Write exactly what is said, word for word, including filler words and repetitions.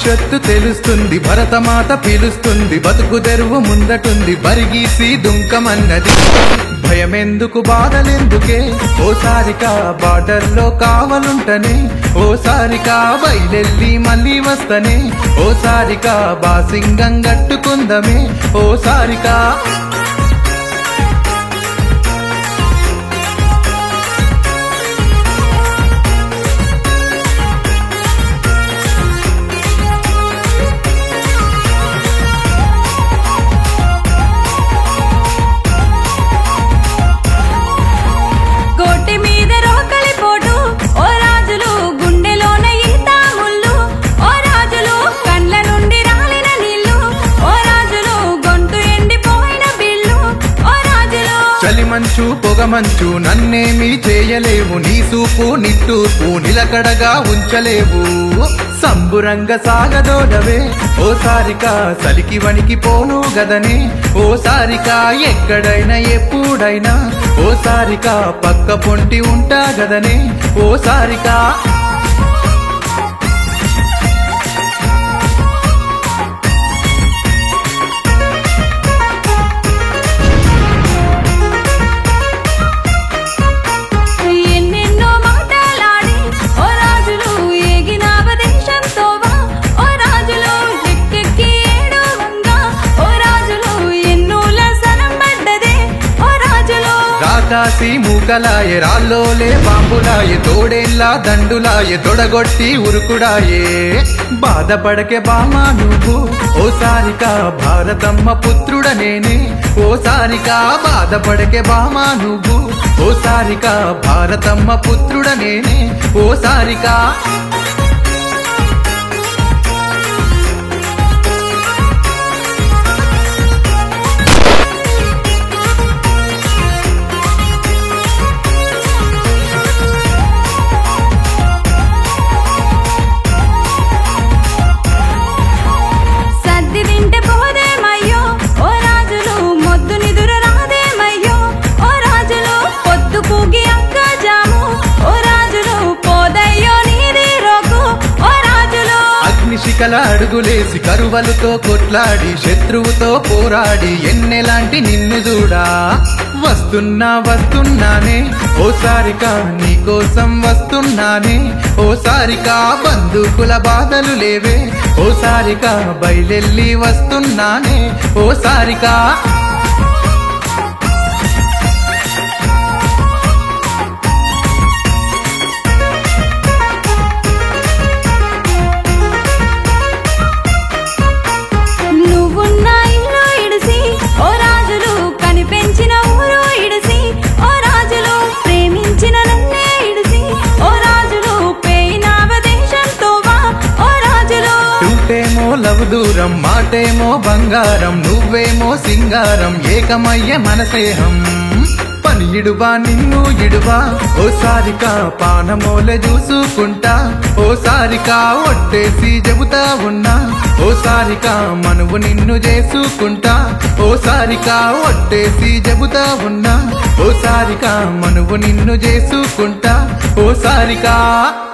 భవిష్యత్తు తెలుస్తుంది, భరతమాత పిలుస్తుంది, బతుకు తెరువు ముందటుంది, బరిగీసి దుంకమన్నది. భయమెందుకు బాధలెందుకే ఓసారికా బార్డర్లో కావలుంటనే, ఓసారికా బయలెల్లి మళ్ళీ వస్తనే, ఓసారికా బాసింగం గట్టుకుందమే, ఓసారికా చలిమంచు పొగమంచు నన్నేమీ చేయలేవు, నీ సూపు నిట్టూర్పు నిలకడగా ఉంచలేవు. సంబురంగ సాగదోడవే ఓసారికా సలికి వనికి పోను గదనే, ఓసారికా ఎక్కడైనా ఎప్పుడైనా, ఓసారికా పక్క పొంటి ఉంటా గదనే, ఓసారికా కాసి మూకలాయే రాల్లోలే బాంబులాయే, తోడేళ్ళ దండులాయే తొడగొట్టి ఉరుకుడాయే. బాధపడకే బామా నువ్వు ఓసారికా భారతమ్మ పుత్రుడనేనే, ఓసారికా బాధపడకే బామా నువ్వు ఓసారికా భారతమ్మ పుత్రుడనేనే, ఓసారికా శిఖల అడుగులేసి కరువలతో కొట్లాడి శత్రువుతో పోరాడి ఎన్నెలాంటి నిన్ను చూడా. వస్తున్నా వస్తున్నానే ఓసారికా నీకోసం వస్తున్నానే, ఓసారికా బంధుకుల బాధలు లేవే, ఓసారికా బయలెల్లి వస్తున్నానే, ఓసారికా లవ్ దూరం మాటేమో బంగారం, నువ్వేమో సింగారం, ఏకమయ్యే మనసేహం. పని ఇడువా నిన్ను ఇడువా ఓసారికా పానమోలే చూసుకుంటా, ఓసారికా ఒట్టేసి చెబుతా ఉన్నా, ఓసారికా మనువు నిన్ను చేసుకుంటా, ఓసారికా ఒట్టేసి చెబుతా ఉన్నా, ఓసారికా మనువు నిన్ను చేసుకుంటా, ఓసారికా